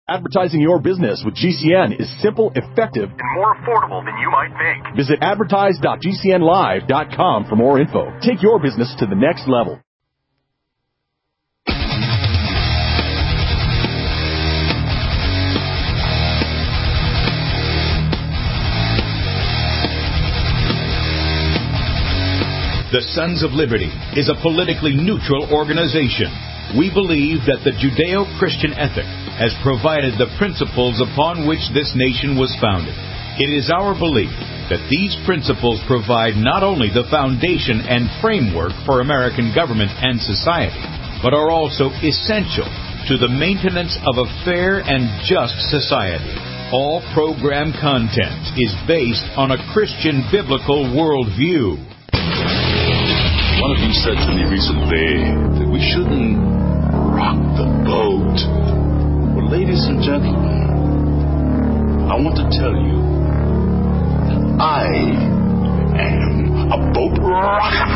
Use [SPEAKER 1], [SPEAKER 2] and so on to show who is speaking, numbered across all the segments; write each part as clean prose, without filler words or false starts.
[SPEAKER 1] Advertising your business with GCN is simple, effective,
[SPEAKER 2] and more affordable than you might think.
[SPEAKER 1] Visit advertise.gcnlive.com for more info. Take your business to the next level.
[SPEAKER 3] The Sons of Liberty is a politically neutral organization. We believe that the Judeo-Christian ethic has provided the principles upon which this nation was founded. It is our belief that these principles provide not only the foundation and framework for American government and society, but are also essential to the maintenance of a fair and just society. All program content is based on a Christian biblical worldview.
[SPEAKER 4] One of you said to me recently that we shouldn't rock the boat. Well, ladies and gentlemen, I want to tell you that I am a boat rocker.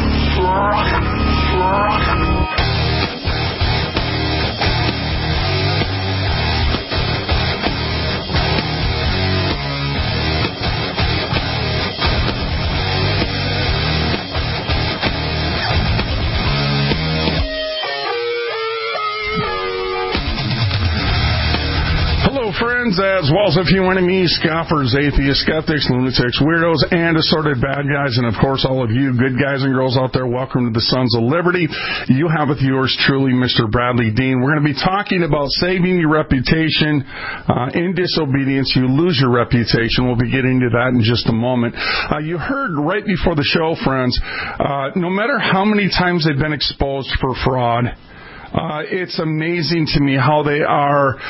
[SPEAKER 5] Friends, as well as a few enemies, scoffers, atheists, skeptics, lunatics, weirdos, and assorted bad guys, and of course all of you good guys and girls out there, welcome to the Sons of Liberty. You have with yours truly, Mr. Bradley Dean. We're going to be talking about saving your reputation. In disobedience, you lose your reputation. We'll be getting to that in just a moment. You heard right before the show, friends, no matter how many times they've been exposed for fraud, it's amazing to me how they are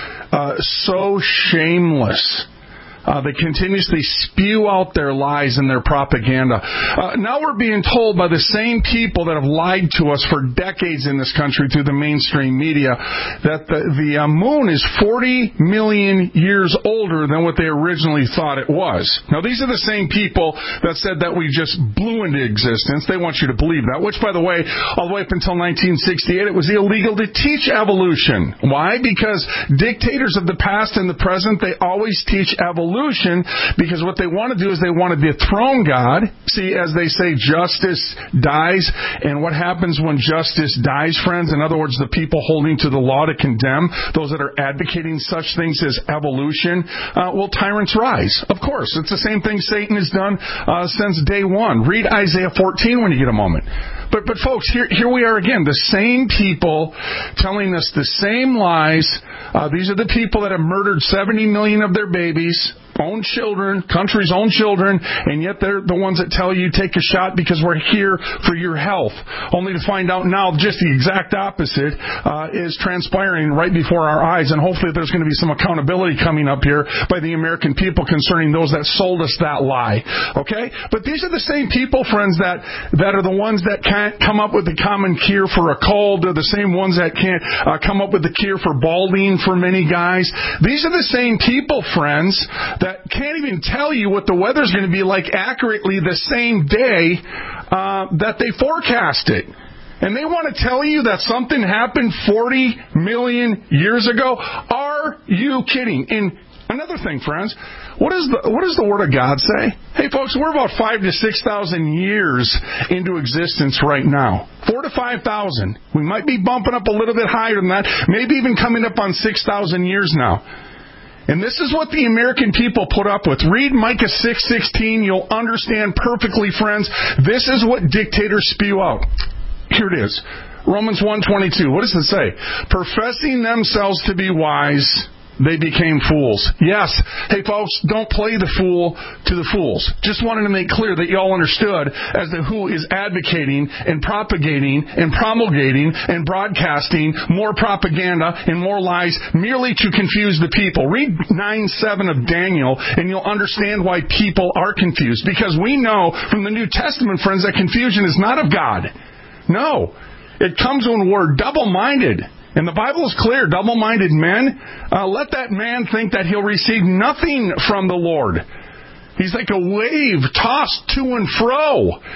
[SPEAKER 5] so shameless. They continuously spew out their lies and their propaganda. Now we're being told by the same people that have lied to us for decades in this country through the mainstream media that the moon is 40 million years older than what they originally thought it was. Now these are the same people that said that we just blew into existence. They want you to believe that, which, by the way, all the way up until 1968, it was illegal to teach evolution. Why? Because dictators of the past and the present, they always teach evolution. Because what they want to do is they want to dethrone God. See, as they say, justice dies. And what happens when justice dies, friends? In other words, the people holding to the law to condemn those that are advocating such things as evolution, well, tyrants rise. Of course, it's the same thing Satan has done since day one. Read Isaiah 14 when you get a moment. But folks, here we are again, the same people telling us the same lies. These are the people that have murdered 70 million of their babies, own children, country's own children, and yet they're the ones that tell you take a shot because we're here for your health. Only to find out now just the exact opposite is transpiring right before our eyes, and hopefully there's going to be some accountability coming up here by the American people concerning those that sold us that lie. Okay? But these are the same people, friends, that are the ones that can't come up with the common cure for a cold. They're the same ones that can't come up with the cure for balding for many guys. These are the same people, friends, that can't even tell you what the weather's going to be like accurately the same day that they forecast it. And they want to tell you that something happened 40 million years ago? Are you kidding? And another thing, friends, what does the Word of God say? Hey, folks, we're about 5,000 to 6,000 years into existence right now. 4,000 to 5,000. We might be bumping up a little bit higher than that, maybe even coming up on 6,000 years now. And this is what the American people put up with. Read Micah 6:16. You'll understand perfectly, friends. This is what dictators spew out. Here it is. Romans 1:22. What does it say? Professing themselves to be wise, they became fools. Yes. Hey, folks, don't play the fool to the fools. Just wanted to make clear that you all understood as to who is advocating and propagating and promulgating and broadcasting more propaganda and more lies merely to confuse the people. Read 9:7 of Daniel, and you'll understand why people are confused. Because we know from the New Testament, friends, that confusion is not of God. No. It comes when we're double-minded. And the Bible is clear, double-minded men, let that man think that he'll receive nothing from the Lord. He's like a wave tossed to and fro.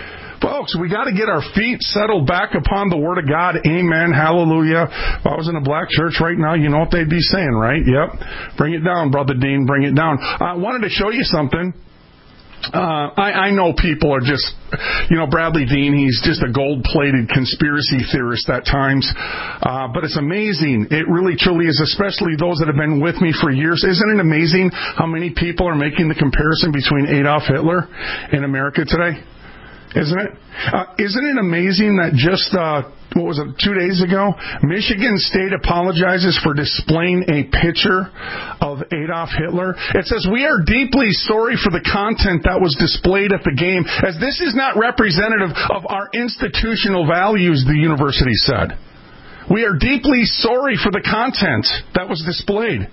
[SPEAKER 5] Folks, we got to get our feet settled back upon the Word of God. Amen. Hallelujah. If I was in a black church right now, you know what they'd be saying, right? Yep. Bring it down, Brother Dean. Bring it down. I wanted to show you something. I know people are just, Bradley Dean, he's just a gold-plated conspiracy theorist at times. But it's amazing. It really, truly is, especially those that have been with me for years. Isn't it amazing how many people are making the comparison between Adolf Hitler and America today? Isn't it? Isn't it amazing that just, 2 days ago, Michigan State apologizes for displaying a picture of Adolf Hitler? It says, we are deeply sorry for the content that was displayed at the game, as this is not representative of our institutional values, the university said. We are deeply sorry for the content that was displayed.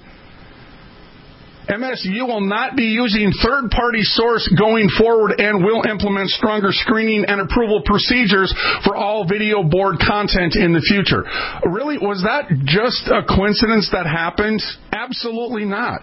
[SPEAKER 5] MSU will not be using third-party source going forward and will implement stronger screening and approval procedures for all video board content in the future. Really, was that just a coincidence that happened? Absolutely not.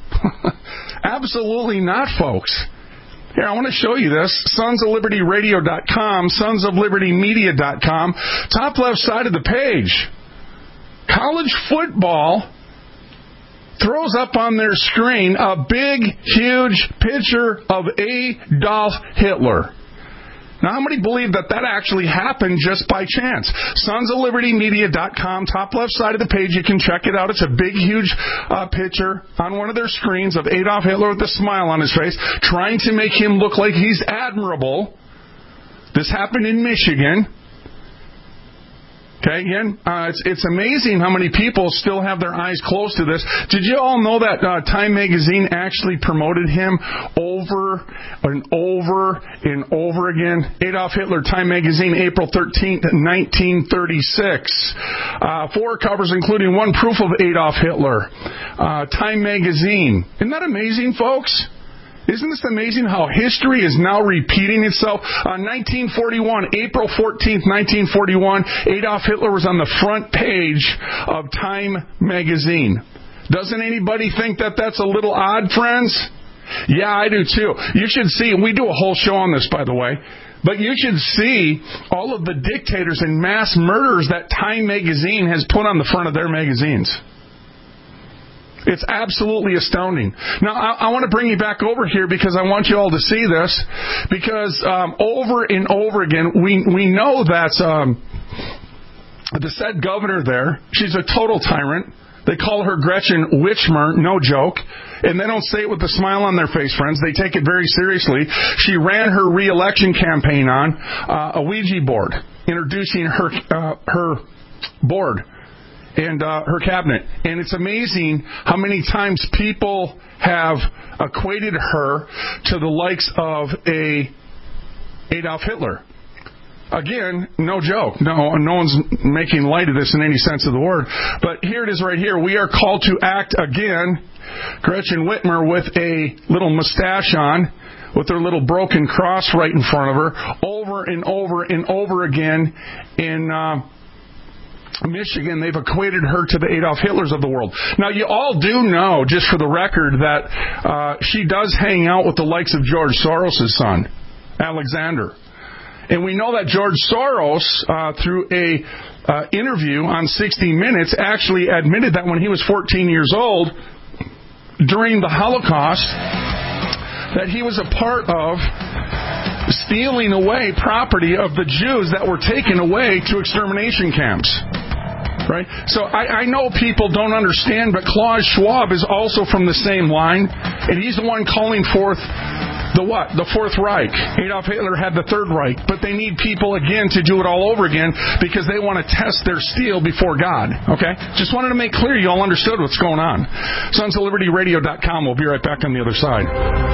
[SPEAKER 5] Absolutely not, folks. Here, I want to show you this. SonsOfLibertyRadio.com, SonsOfLibertyMedia.com, top left side of the page. College football throws up on their screen a big, huge picture of Adolf Hitler. Now, how many believe that actually happened just by chance? SonsOfLibertyMedia.com, top left side of the page, you can check it out. It's a big, huge picture on one of their screens of Adolf Hitler with a smile on his face, trying to make him look like he's admirable. This happened in Michigan. Okay, again, it's amazing how many people still have their eyes closed to this. Did you all know that Time Magazine actually promoted him over and over and over again? Adolf Hitler, Time Magazine, April 13th, 1936. 4 covers, including one proof of Adolf Hitler. Time Magazine. Isn't that amazing, folks? Isn't this amazing how history is now repeating itself? 1941, April 14th, 1941, Adolf Hitler was on the front page of Time Magazine. Doesn't anybody think that that's a little odd, friends? Yeah, I do too. You should see, and we do a whole show on this, by the way, but you should see all of the dictators and mass murderers that Time Magazine has put on the front of their magazines. It's absolutely astounding. Now, I want to bring you back over here because I want you all to see this. Because over and over again, we know that the said governor there, she's a total tyrant. They call her Gretchen Whitmer, no joke. And they don't say it with a smile on their face, friends. They take it very seriously. She ran her re-election campaign on a Ouija board, introducing her board and her cabinet. And it's amazing how many times people have equated her to the likes of Adolf Hitler. Again, no joke. No one's making light of this in any sense of the word. But here it is right here. We are called to act again. Gretchen Whitmer with a little mustache on, with her little broken cross right in front of her, over and over and over again in Michigan. They've equated her to the Adolf Hitlers of the world. Now, you all do know, just for the record, that she does hang out with the likes of George Soros' son, Alexander. And we know that George Soros, through a interview on 60 Minutes, actually admitted that when he was 14 years old, during the Holocaust, that he was a part of stealing away property of the Jews that were taken away to extermination camps. Right? So I know people don't understand, but Klaus Schwab is also from the same line, and he's the one calling forth the what? The Fourth Reich. Adolf Hitler had the Third Reich, but they need people again to do it all over again because they want to test their steel before God. Okay? Just wanted to make clear you all understood what's going on. SonsOfLibertyRadio.com. We'll be right back on the other side.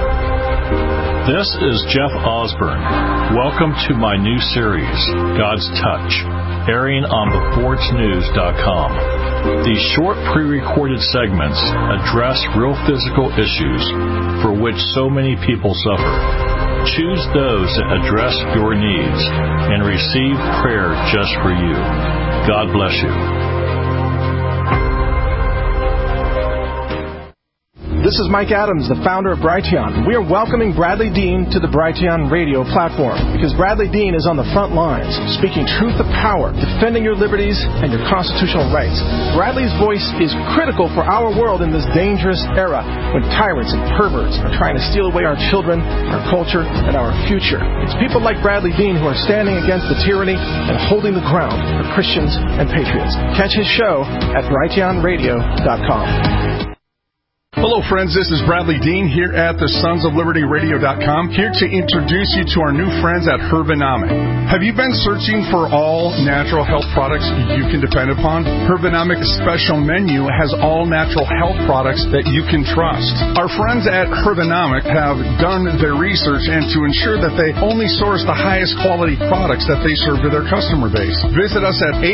[SPEAKER 6] This is Jeff Osborne. Welcome to my new series, God's Touch, airing on BeforeIt'sNews.com. These short pre-recorded segments address real physical issues for which so many people suffer. Choose those that address your needs and receive prayer just for you. God bless you.
[SPEAKER 7] This is Mike Adams, the founder of Brighteon. We are welcoming Bradley Dean to the Brighteon radio platform because Bradley Dean is on the front lines, speaking truth to power, defending your liberties and your constitutional rights. Bradley's voice is critical for our world in this dangerous era when tyrants and perverts are trying to steal away our children, our culture, and our future. It's people like Bradley Dean who are standing against the tyranny and holding the ground for Christians and patriots. Catch his show at brighteonradio.com.
[SPEAKER 5] Hello, friends. This is Bradley Dean here at the sonsoflibertyradio.com, here to introduce you to our new friends at Herbanomic. Have you been searching for all natural health products you can depend upon? Herbanomic's special menu has all natural health products that you can trust. Our friends at Herbanomic have done their research and to ensure that they only source the highest quality products that they serve to their customer base. Visit us at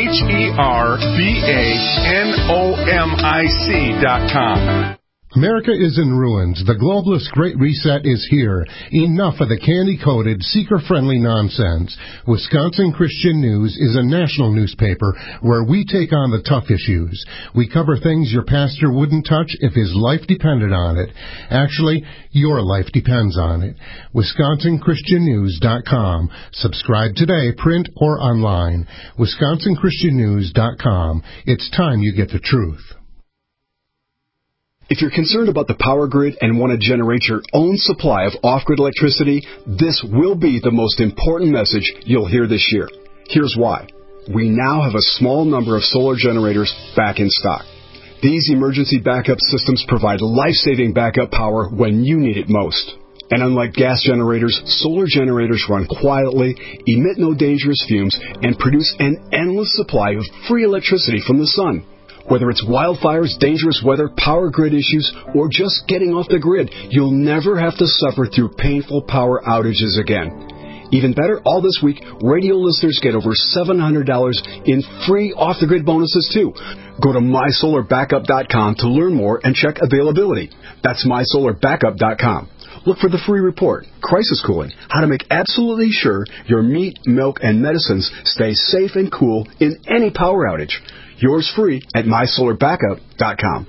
[SPEAKER 5] herbanomic.com.
[SPEAKER 8] America is in ruins. The globalist Great Reset is here. Enough of the candy-coated, seeker-friendly nonsense. Wisconsin Christian News is a national newspaper where we take on the tough issues. We cover things your pastor wouldn't touch if his life depended on it. Actually, your life depends on it. WisconsinChristianNews.com. Subscribe today, print or online. WisconsinChristianNews.com. It's time you get the truth.
[SPEAKER 9] If you're concerned about the power grid and want to generate your own supply of off-grid electricity, this will be the most important message you'll hear this year. Here's why. We now have a small number of solar generators back in stock. These emergency backup systems provide life-saving backup power when you need it most. And unlike gas generators, solar generators run quietly, emit no dangerous fumes, and produce an endless supply of free electricity from the sun. Whether it's wildfires, dangerous weather, power grid issues, or just getting off the grid, you'll never have to suffer through painful power outages again. Even better, all this week, radio listeners get over $700 in free off-the-grid bonuses, too. Go to mysolarbackup.com to learn more and check availability. That's mysolarbackup.com. Look for the free report, Crisis Cooling, how to make absolutely sure your meat, milk, and medicines stay safe and cool in any power outage. Yours free at mysolarbackup.com.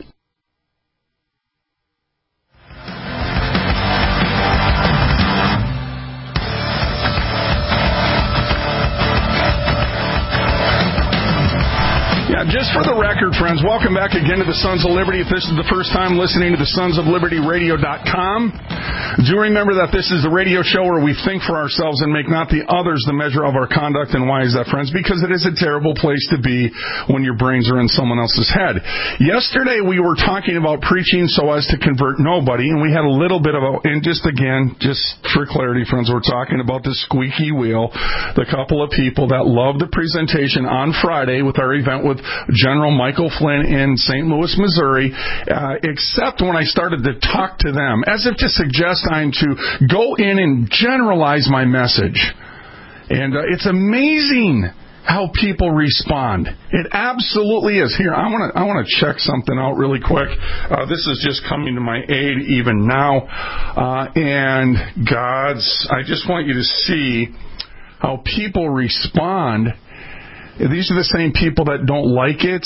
[SPEAKER 5] Just for the record, friends, welcome back again to the Sons of Liberty. If this is the first time listening to the sonsoflibertyradio.com, do remember that this is the radio show where we think for ourselves and make not the others the measure of our conduct. And why is that, friends? Because it is a terrible place to be when your brains are in someone else's head. Yesterday, we were talking about preaching so as to convert nobody, and we had a little bit of and just for clarity, friends, we're talking about the squeaky wheel, the couple of people that loved the presentation on Friday with our event with General Michael Flynn in St. Louis, Missouri, except when I started to talk to them, as if to suggest I'm to go in and generalize my message. And it's amazing how people respond. It absolutely is. Here, I want to check something out really quick. This is just coming to my aid even now. And I just want you to see how people respond. These are the same people that don't like it,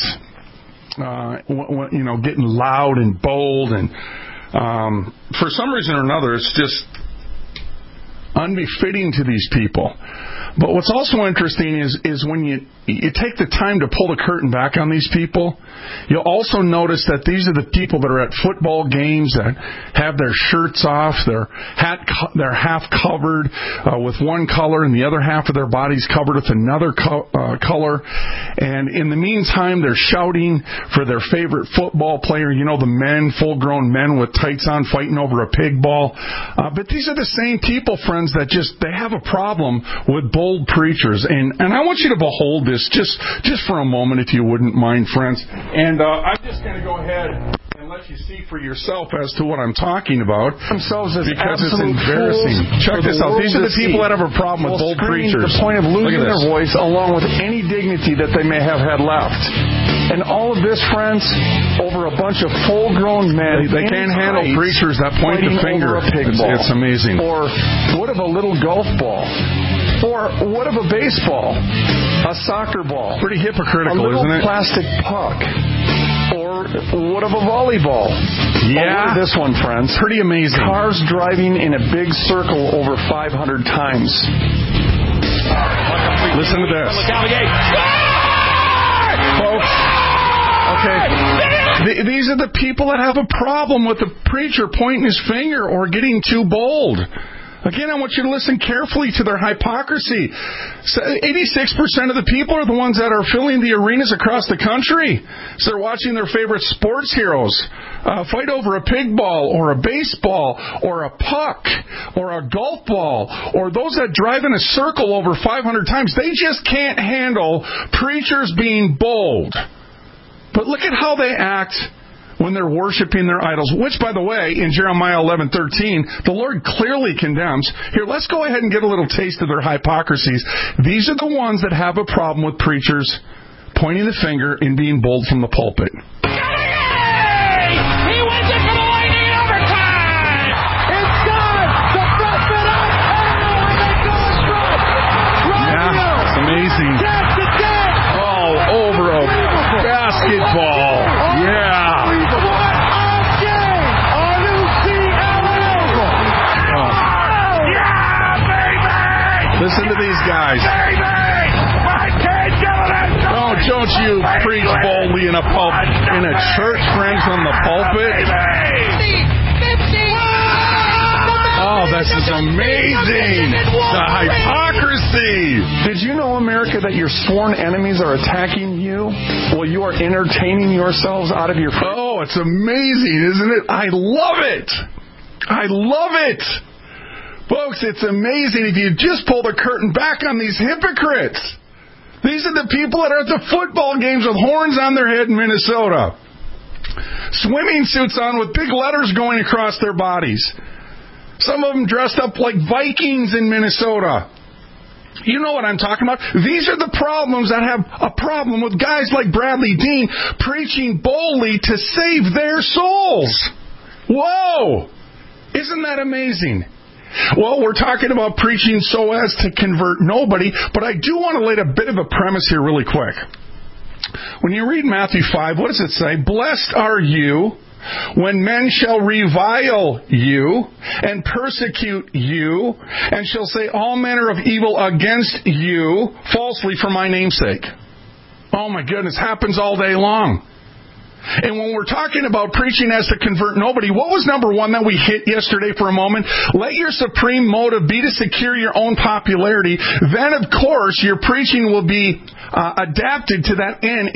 [SPEAKER 5] getting loud and bold, and for some reason or another, it's just unbefitting to these people. But what's also interesting is when you take the time to pull the curtain back on these people, you'll also notice that these are the people that are at football games that have their shirts off, they're half covered with one color and the other half of their body's covered with another color. And in the meantime, they're shouting for their favorite football player, the men, full-grown men with tights on fighting over a pig ball. But these are the same people, friends, that they have a problem with bold preachers, and I want you to behold this just for a moment, if you wouldn't mind, friends. And I'm just going to go ahead and let you see for yourself as to what I'm talking about, because it's embarrassing. Check this out. These are the people that have a problem with bold preachers. The point of losing their voice, along with any dignity that they may have had left. And all of this, friends, over a bunch of full-grown men. They can't handle preachers that point the finger. It's amazing. Or what of a little golf ball? Or what of a baseball? A soccer ball? Pretty hypocritical, isn't it? A little plastic puck. Or what of a volleyball?
[SPEAKER 10] Yeah.
[SPEAKER 5] Oh, look at this one, friends.
[SPEAKER 10] Pretty amazing.
[SPEAKER 5] Cars driving in a big circle over 500 times. Listen to this. Folks, okay, these are the people that have a problem with the preacher pointing his finger or getting too bold. Again, I want you to listen carefully to their hypocrisy. 86% of the people are the ones that are filling the arenas across the country. So they're watching their favorite sports heroes fight over a pig ball or a baseball or a puck or a golf ball, or those that drive in a circle over 500 times. They just can't handle preachers being bold. But look at how they act when they're worshiping their idols, which, by the way, in Jeremiah 11:13, the Lord clearly condemns. Here, let's go ahead and get a little taste of their hypocrisies. These are the ones that have a problem with preachers pointing the finger and being bold from the pulpit.
[SPEAKER 11] He wins it for the Lightning in overtime! It's done! The front foot up! And they go strike!
[SPEAKER 5] Yeah, it's amazing. Oh, over a basketball. Yeah. Listen to these guys. Don't you preach boldly in a church, friends, on the pulpit. Oh, this is amazing. The hypocrisy. Did you know, America, that your sworn enemies are attacking you while you are entertaining yourselves out of your... Oh, it's amazing, isn't it? I love it. I love it. Folks, it's amazing if you just pull the curtain back on these hypocrites. These are the people that are at the football games with horns on their head in Minnesota. Swimming suits on with big letters going across their bodies. Some of them dressed up like Vikings in Minnesota. You know what I'm talking about. These are the problems that have a problem with guys like Bradley Dean preaching boldly to save their souls. Whoa! Isn't that amazing? Well, we're talking about preaching so as to convert nobody, but I do want to lay a bit of a premise here really quick. When you read Matthew 5, what does it say? Blessed are you when men shall revile you and persecute you and shall say all manner of evil against you falsely for my name's sake. Oh my goodness, happens all day long. And when we're talking about preaching as to convert nobody, what was number one that we hit yesterday for a moment? Let your supreme motive be to secure your own popularity. Then, of course, your preaching will be adapted to that end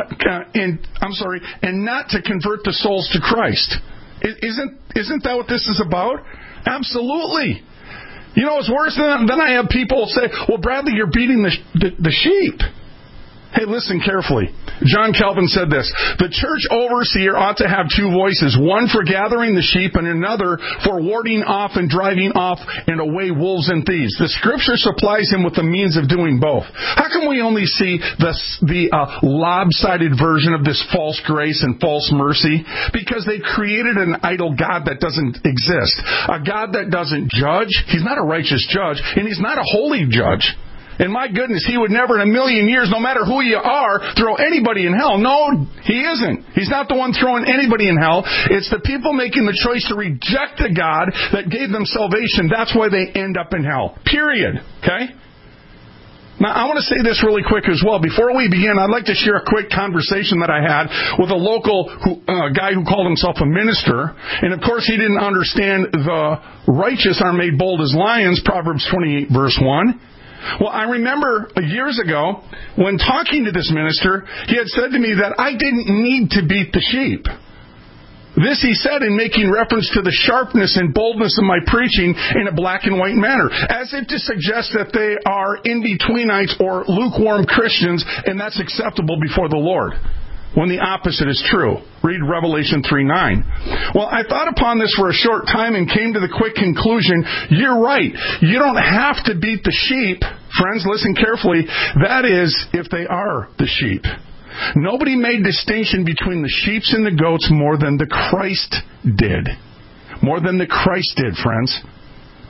[SPEAKER 5] and not to convert the souls to Christ. Isn't that what this is about? Absolutely. You know, it's worse than I have people say, well, Bradley, you're beating the sheep. Hey, listen carefully. John Calvin said this: the church overseer ought to have two voices, one for gathering the sheep and another for warding off and driving off and away wolves and thieves. The Scripture supplies him with the means of doing both. How can we only see the lopsided version of this false grace and false mercy? Because they created an idol God that doesn't exist. A God that doesn't judge. He's not a righteous judge, and He's not a holy judge. And my goodness, He would never in a million years, no matter who you are, throw anybody in hell. No, He isn't. He's not the one throwing anybody in hell. It's the people making the choice to reject the God that gave them salvation. That's why they end up in hell. Period. Okay? Now, I want to say this really quick as well. Before we begin, I'd like to share a quick conversation that I had with a local guy who called himself a minister. And, of course, he didn't understand the righteous are made bold as lions, Proverbs 28, verse 1. Well, I remember years ago when talking to this minister, he had said to me that I didn't need to beat the sheep. This he said in making reference to the sharpness and boldness of my preaching in a black and white manner, as if to suggest that they are in-betweenites or lukewarm Christians, and that's acceptable before the Lord, when the opposite is true. Read Revelation 3:9. Well, I thought upon this for a short time and came to the quick conclusion, you're right. You don't have to beat the sheep. Friends, listen carefully. That is, if they are the sheep. Nobody made distinction between the sheep and the goats more than the Christ did. More than the Christ did, friends.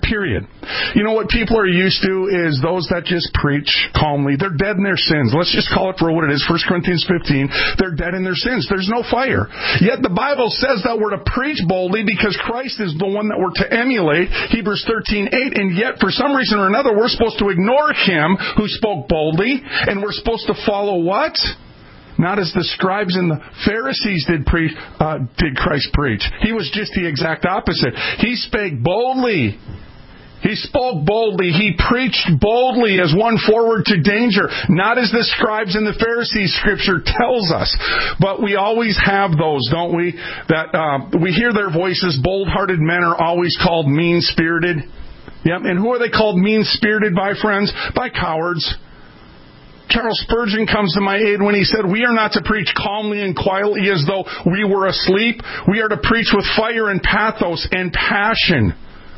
[SPEAKER 5] period. You know what people are used to is those that just preach calmly. They're dead in their sins. Let's just call it for what it is. 1 Corinthians 15, they're dead in their sins. There's no fire. Yet the Bible says that we're to preach boldly because Christ is the one that we're to emulate, Hebrews 13:8, and yet for some reason or another we're supposed to ignore him who spoke boldly, and we're supposed to follow what? Not as the scribes and the Pharisees did Christ preach. He was just the exact opposite. He spake boldly. He spoke boldly. He preached boldly as one forward to danger. Not as the scribes and the Pharisees, Scripture tells us. But we always have those, don't we? That we hear their voices. Bold-hearted men are always called mean-spirited. Yep. And who are they called mean-spirited by, friends? By cowards. Charles Spurgeon comes to my aid when he said, we are not to preach calmly and quietly as though we were asleep. We are to preach with fire and pathos and passion.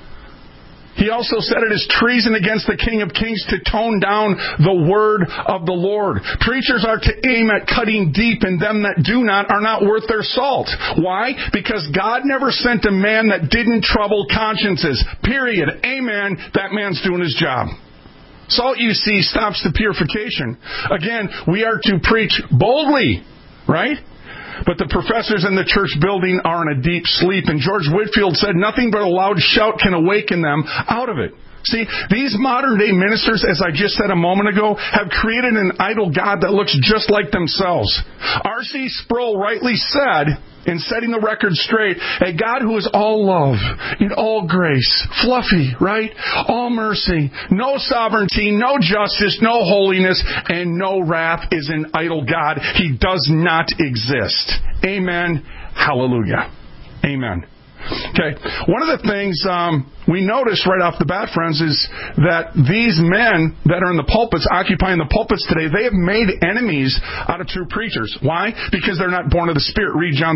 [SPEAKER 5] He also said it is treason against the King of Kings to tone down the word of the Lord. Preachers are to aim at cutting deep, and them that do not are not worth their salt. Why? Because God never sent a man that didn't trouble consciences. Period. Amen. That man's doing his job. Salt, you see, stops the purification. Again, we are to preach boldly, right? But the professors in the church building are in a deep sleep. And George Whitefield said, nothing but a loud shout can awaken them out of it. See, these modern-day ministers, as I just said a moment ago, have created an idol god that looks just like themselves. R.C. Sproul rightly said, in setting the record straight, a God who is all love, in all grace, fluffy, right? All mercy, no sovereignty, no justice, no holiness, and no wrath is an idol God. He does not exist. Amen. Hallelujah. Amen. Okay, one of the things we notice right off the bat, friends, is that these men that are in the pulpits, occupying the pulpits today, they have made enemies out of true preachers. Why? Because they're not born of the Spirit. Read John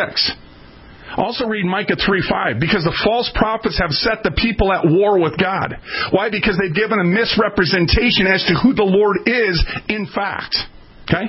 [SPEAKER 5] 3:6. Also read Micah 3:5. Because the false prophets have set the people at war with God. Why? Because they've given a misrepresentation as to who the Lord is in fact. Okay?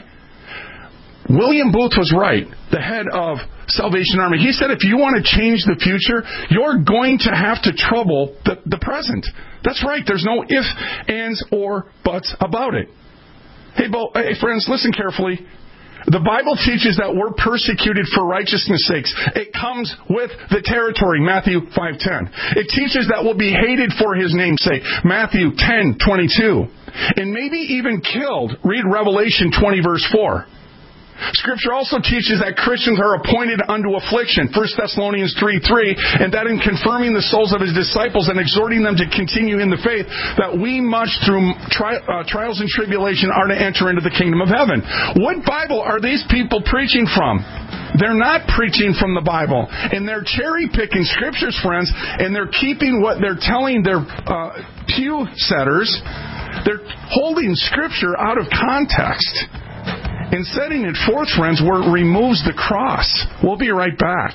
[SPEAKER 5] William Booth was right, the head of Salvation Army. He said if you want to change the future, you're going to have to trouble the present. That's right. There's no ifs, ands, or buts about it. Hey, friends, listen carefully. The Bible teaches that we're persecuted for righteousness' sakes. It comes with the territory, Matthew 5:10. It teaches that we'll be hated for His name's sake, Matthew 10:22. And maybe even killed, read Revelation 20, verse 4. Scripture also teaches that Christians are appointed unto affliction, 1 Thessalonians 3:3, and that in confirming the souls of His disciples and exhorting them to continue in the faith, that we must, through trials and tribulation, are to enter into the kingdom of heaven. What Bible are these people preaching from? They're not preaching from the Bible. And they're cherry-picking Scriptures, friends, and they're keeping what they're telling their pew setters. They're holding Scripture out of context and setting it forth, friends, where it removes the cross. We'll be right back.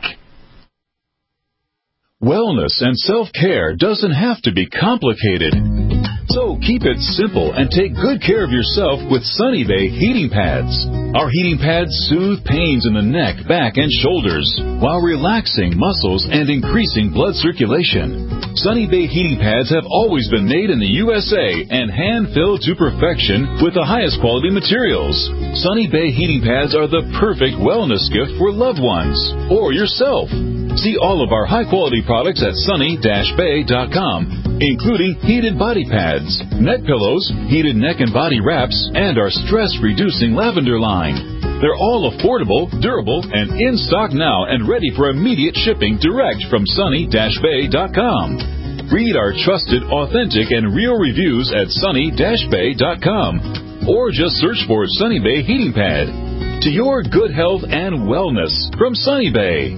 [SPEAKER 3] Wellness and self-care doesn't have to be complicated. So keep it simple and take good care of yourself with Sunny Bay heating pads. Our heating pads soothe pains in the neck, back, and shoulders while relaxing muscles and increasing blood circulation. Sunny Bay heating pads have always been made in the USA and hand-filled to perfection with the highest quality materials. Sunny Bay heating pads are the perfect wellness gift for loved ones or yourself. See all of our high-quality products at sunny-bay.com, including heated body pads, neck pillows, heated neck and body wraps, and our stress-reducing lavender line. They're all affordable, durable, and in stock now and ready for immediate shipping direct from sunny-bay.com. Read our trusted, authentic, and real reviews at sunny-bay.com, or just search for Sunny Bay Heating Pad. To your good health and wellness from Sunny Bay.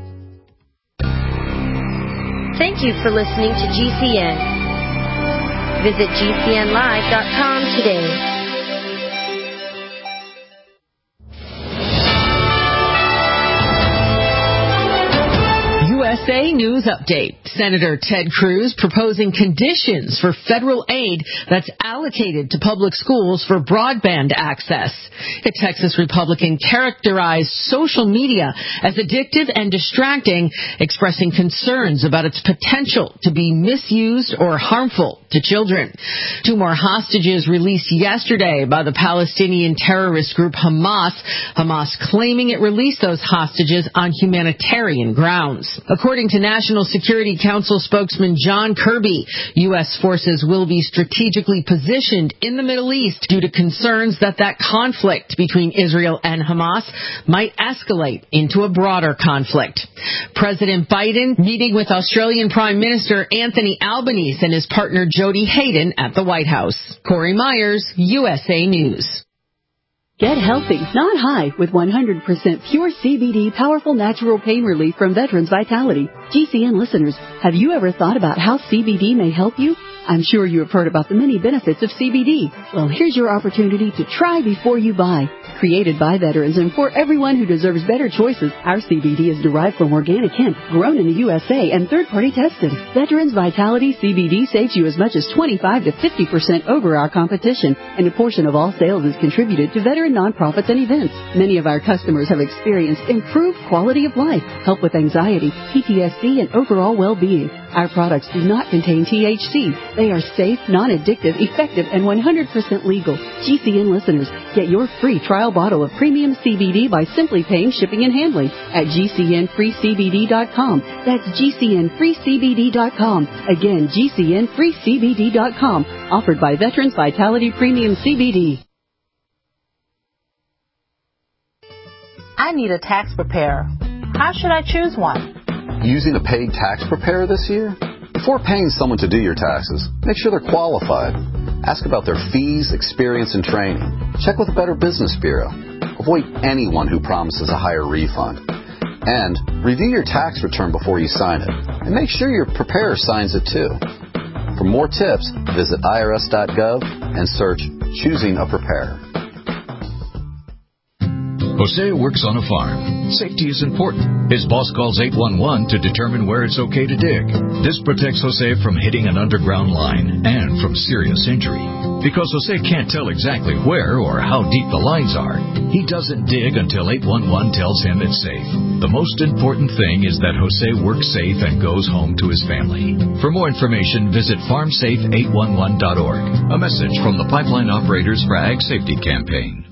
[SPEAKER 10] Thank you for listening to GCN. Visit GCNlive.com today.
[SPEAKER 12] U.S. USA News Update. Senator Ted Cruz proposing conditions for federal aid that's allocated to public schools for broadband access. A Texas Republican characterized social media as addictive and distracting, expressing concerns about its potential to be misused or harmful to children. 2 more hostages released yesterday by the Palestinian terrorist group Hamas. Hamas claiming it released those hostages on humanitarian grounds. According to National Security Council spokesman John Kirby, U.S. forces will be strategically positioned in the Middle East due to concerns that conflict between Israel and Hamas might escalate into a broader conflict. President Biden meeting with Australian Prime Minister Anthony Albanese and his partner Jody Hayden at the White House. Corey Myers, USA News.
[SPEAKER 13] Get healthy, not high, with 100% pure CBD powerful natural pain relief from Veterans Vitality. GCN listeners, have you ever thought about how CBD may help you? I'm sure you have heard about the many benefits of CBD. Well, here's your opportunity to try before you buy. Created by veterans and for everyone who deserves better choices, our CBD is derived from organic hemp, grown in the USA and third-party tested. Veterans Vitality CBD saves you as much as 25 to 50% over our competition, and a portion of all sales is contributed to veteran nonprofits and events. Many of our customers have experienced improved quality of life, help with anxiety, PTSD, and overall well-being. Our products do not contain THC. They are safe, non-addictive, effective, and 100% legal. GCN listeners, get your free trial bottle of premium CBD by simply paying shipping and handling at GCNFreeCBD.com. That's GCNFreeCBD.com. Again, GCNFreeCBD.com. Offered by Veterans Vitality Premium CBD.
[SPEAKER 14] I need a tax preparer. How should I choose one?
[SPEAKER 15] Using a paid tax preparer this year? Before paying someone to do your taxes, make sure they're qualified. Ask about their fees, experience, and training. Check with the Better Business Bureau. Avoid anyone who promises a higher refund. And review your tax return before you sign it. And make sure your preparer signs it too. For more tips, visit irs.gov and search Choosing a Preparer.
[SPEAKER 3] Jose works on a farm. Safety is important. His boss calls 811 to determine where it's okay to dig. This protects Jose from hitting an underground line and from serious injury. Because Jose can't tell exactly where or how deep the lines are, he doesn't dig until 811 tells him it's safe. The most important thing is that Jose works safe and goes home to his family. For more information, visit farmsafe811.org. A message from the Pipeline Operators for Ag Safety Campaign.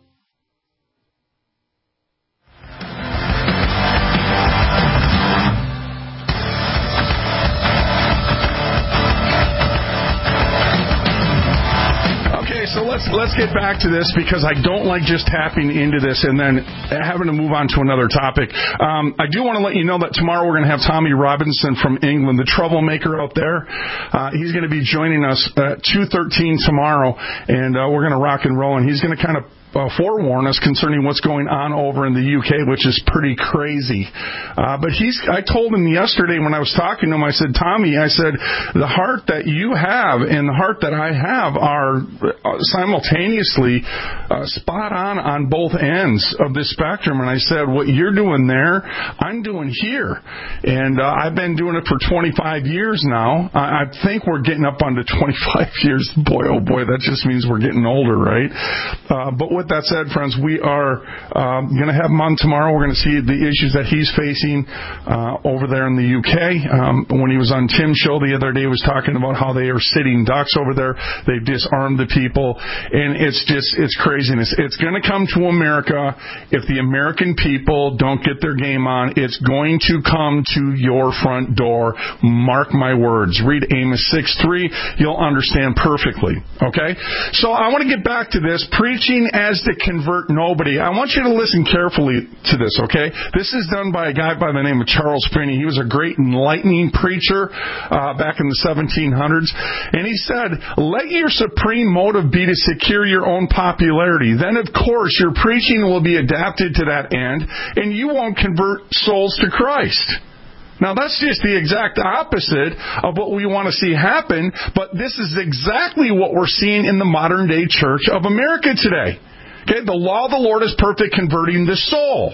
[SPEAKER 5] Let's get back to this because I don't like just tapping into this and then having to move on to another topic. I do want to let you know that tomorrow we're going to have Tommy Robinson from England, the troublemaker out there. He's going to be joining us at 2:13 tomorrow, and we're going to rock and roll, and he's going to kind of forewarn us concerning what's going on over in the UK, which is pretty crazy. But I told him yesterday when I was talking to him, I said, Tommy, the heart that you have and the heart that I have are simultaneously spot on both ends of this spectrum. And I said, what you're doing there, I'm doing here. And I've been doing it for 25 years now. I think we're getting up onto 25 years. Boy, oh boy, that just means we're getting older, right? But with that said, friends, we are going to have him on tomorrow. We're going to see the issues that he's facing over there in the UK. When he was on Tim's show the other day, he was talking about how they are sitting ducks over there. They've disarmed the people, and it's craziness. It's going to come to America. If the American people don't get their game on, it's going to come to your front door. Mark my words. Read Amos 6:3. You'll understand perfectly. Okay? So I want to get back to this. Preaching as to convert nobody. I want you to listen carefully to this, okay? This is done by a guy by the name of Charles Finney. He was a great enlightening preacher back in the 1700s. And he said, let your supreme motive be to secure your own popularity. Then, of course, your preaching will be adapted to that end, and you won't convert souls to Christ. Now, that's just the exact opposite of what we want to see happen, but this is exactly what we're seeing in the modern-day church of America today. Okay, the law of the Lord is perfect, converting the soul.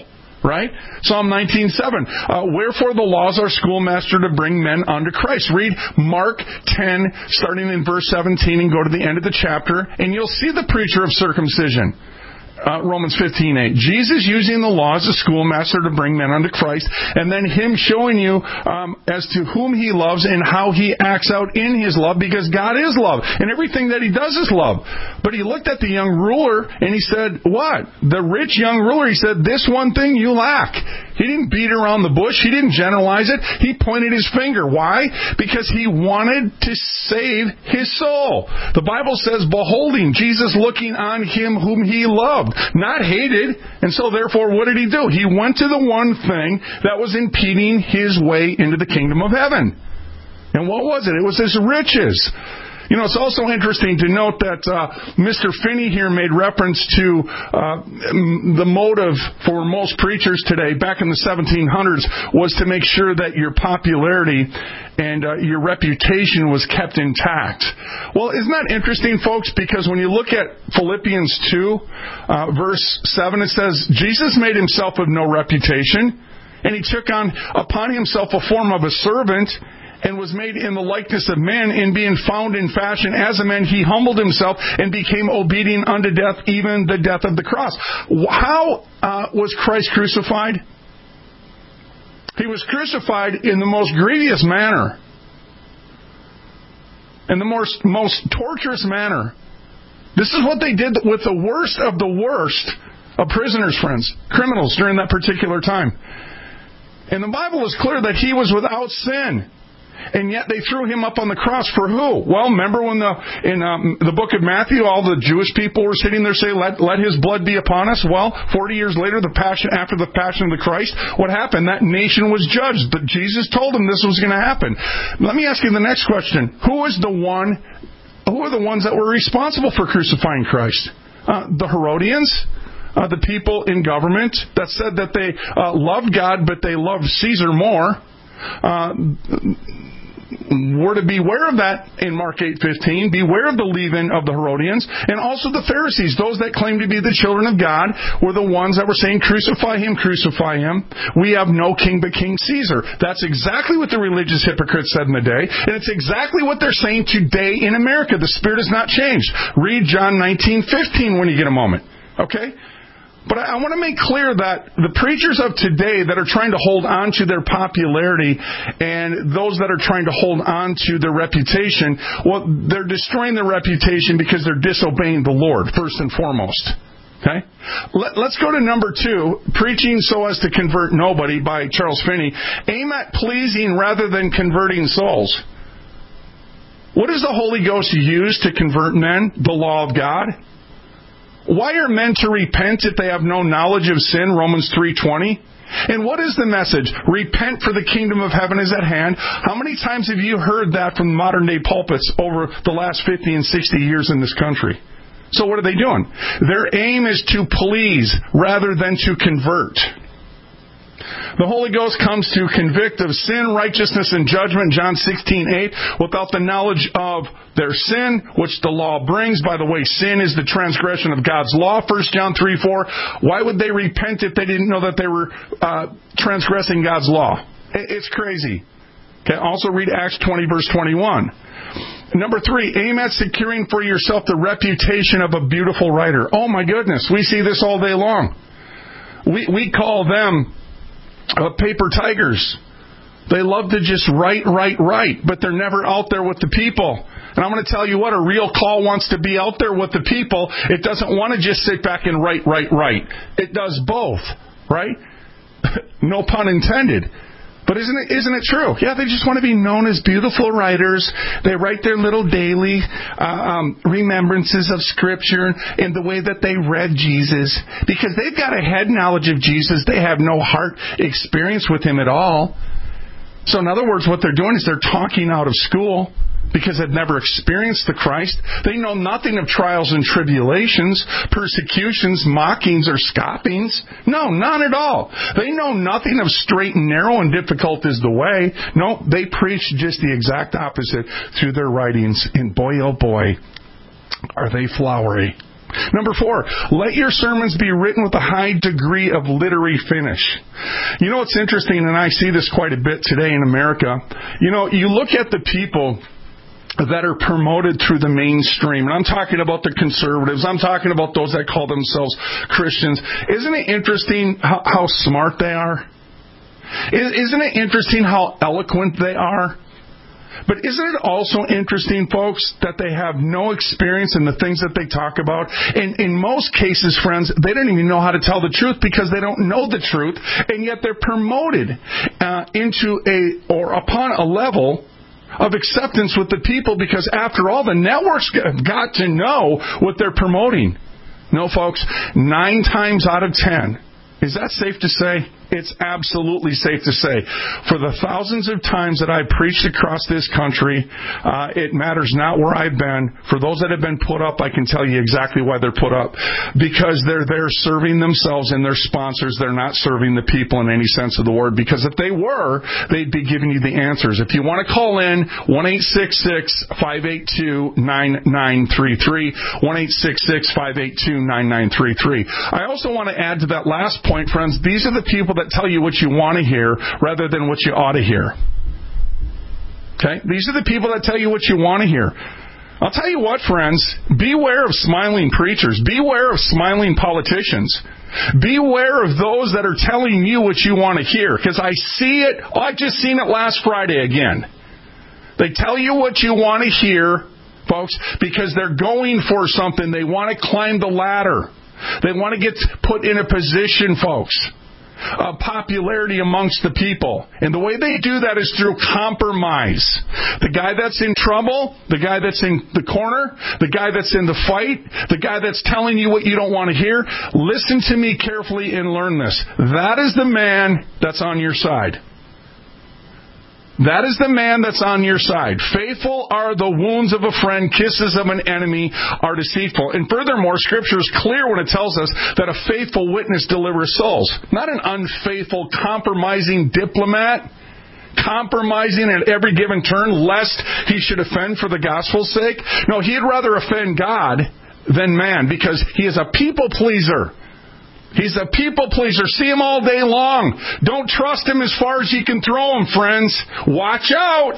[SPEAKER 5] Right? Psalm 19:7. Wherefore the laws are schoolmaster to bring men unto Christ. Read Mark 10, starting in verse 17, and go to the end of the chapter, and you'll see the preacher of circumcision. Romans 15:8. Jesus using the law as a schoolmaster to bring men unto Christ, and then Him showing you as to whom He loves and how He acts out in His love, because God is love, and everything that He does is love. But He looked at the young ruler, and He said, what? The rich young ruler, He said, this one thing you lack. He didn't beat around the bush. He didn't generalize it. He pointed His finger. Why? Because He wanted to save his soul. The Bible says, beholding, Jesus looking on Him whom He loved, not hated. And so therefore, what did He do? He went to the one thing that was impeding His way into the kingdom of heaven. And what was it? It was His riches. You know, it's also interesting to note that Mr. Finney here made reference to the motive for most preachers today back in the 1700s was to make sure that your popularity and your reputation was kept intact. Well, isn't that interesting, folks? Because when you look at Philippians 2, verse 7, it says, Jesus made Himself of no reputation, and He took upon Himself a form of a servant, and was made in the likeness of men, and being found in fashion as a man, He humbled Himself and became obedient unto death, even the death of the cross. How was Christ crucified? He was crucified in the most grievous manner, in the most torturous manner. This is what they did with the worst of prisoners, friends, criminals during that particular time. And the Bible is clear that He was without sin. And yet they threw Him up on the cross for who? Well, remember when in the book of Matthew, all the Jewish people were sitting there saying, let His blood be upon us? Well, 40 years later, after the passion of the Christ, what happened? That nation was judged. But Jesus told them this was going to happen. Let me ask you the next question. Who are the ones that were responsible for crucifying Christ? The Herodians? The people in government that said that they loved God, but they loved Caesar more. We're to beware of that in Mark 8:15. Beware of the leaven of the Herodians, and also the Pharisees. Those that claim to be the children of God were the ones that were saying, crucify Him, crucify Him. We have no king but King Caesar. That's exactly what the religious hypocrites said in the day, and it's exactly what they're saying today in America. The spirit has not changed. Read John 19:15 when you get a moment. Okay? But I want to make clear that the preachers of today that are trying to hold on to their popularity and those that are trying to hold on to their reputation, well, they're destroying their reputation because they're disobeying the Lord, first and foremost. Okay? Let's go to number 2, Preaching So As to Convert Nobody by Charles Finney. Aim at pleasing rather than converting souls. What does the Holy Ghost use to convert men? The law of God. Why are men to repent if they have no knowledge of sin? Romans 3:20. And what is the message? Repent, for the kingdom of heaven is at hand. How many times have you heard that from modern day pulpits over the last 50 and 60 years in this country? So what are they doing? Their aim is to please rather than to convert. The Holy Ghost comes to convict of sin, righteousness, and judgment, John 16:8, without the knowledge of their sin, which the law brings. By the way, sin is the transgression of God's law, 1 John 3:4. Why would they repent if they didn't know that they were transgressing God's law? It's crazy. Okay, also read Acts 20, verse 21. Number 3, aim at securing for yourself the reputation of a beautiful writer. Oh my goodness, we see this all day long. We call them paper tigers. They love to just write, but they're never out there with the people. And I'm going to tell you what, a real call wants to be out there with the people. It doesn't want to just sit back and write. It does both, right? No pun intended. But isn't it true? Yeah, they just want to be known as beautiful writers. They write their little daily remembrances of Scripture and the way that they read Jesus. Because they've got a head knowledge of Jesus. They have no heart experience with Him at all. So in other words, what they're doing is they're talking out of school because they've never experienced the Christ. They know nothing of trials and tribulations, persecutions, mockings, or scoffings. No, none at all. They know nothing of straight and narrow and difficult is the way. No, they preach just the exact opposite through their writings. And boy, oh boy, are they flowery. Number 4, let your sermons be written with a high degree of literary finish. You know what's interesting, and I see this quite a bit today in America, you look at the people that are promoted through the mainstream, and I'm talking about the conservatives, I'm talking about those that call themselves Christians. Isn't it interesting how smart they are? Isn't it interesting how eloquent they are? But isn't it also interesting, folks, that they have no experience in the things that they talk about? And in most cases, friends, they don't even know how to tell the truth because they don't know the truth, and yet they're promoted upon a level of acceptance with the people because, after all, the networks have got to know what they're promoting. No, folks, 9 times out of 10. Is that safe to say? It's absolutely safe to say. For the thousands of times that I've preached across this country, it matters not where I've been. For those that have been put up, I can tell you exactly why they're put up. Because they're there serving themselves and their sponsors. They're not serving the people in any sense of the word. Because if they were, they'd be giving you the answers. If you want to call in, 1-866-582-9933. 1-866-582-9933. I also want to add to that last point, friends. These are the people that tell you what you want to hear rather than what you ought to hear. Okay? These are the people that tell you what you want to hear. I'll tell you what, friends. Beware of smiling preachers. Beware of smiling politicians. Beware of those that are telling you what you want to hear. Because I see it. I've just seen it last Friday again. They tell you what you want to hear, folks, because they're going for something. They want to climb the ladder. They want to get put in a position, folks, of popularity amongst the people. And the way they do that is through compromise. The guy that's in trouble, the guy that's in the corner, the guy that's in the fight, the guy that's telling you what you don't want to hear, listen to me carefully and learn this. That is the man that's on your side. That is the man that's on your side. Faithful are the wounds of a friend, kisses of an enemy are deceitful. And furthermore, Scripture is clear when it tells us that a faithful witness delivers souls. Not an unfaithful, compromising diplomat, compromising at every given turn, lest he should offend for the gospel's sake. No, he'd rather offend God than man, because he is a people pleaser. He's a people pleaser. See him all day long. Don't trust him as far as you can throw him, friends. Watch out.